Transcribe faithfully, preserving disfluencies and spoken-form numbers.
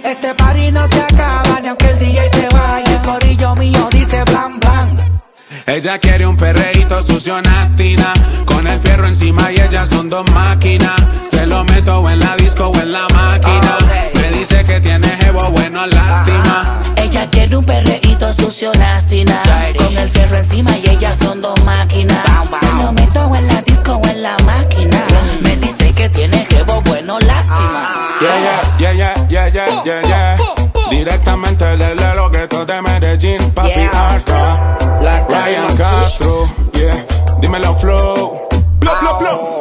Este party no se acaba ni aunque el D J se vaya. El corillo mío dice blan blan. Ella quiere un perreíto sucio nastina, con el fierro encima y ellas son dos máquinas. Se lo meto en la disco o en la máquina. Me dice que tiene jevo bueno, lástima. Ella quiere un perreíto sucio nastina, con el fierro encima y ellas son dos máquinas. Se lo meto en la disco o en la máquina. Me dice que tiene jevo bueno, lástima. Yeah, yeah, yeah, yeah, yeah, yeah, yeah. Directamente desde los guetos de Medellín, papi, Yeah. Arca, Ryan Castro, yeah. Dímelo, flow. Bla, bla, bla.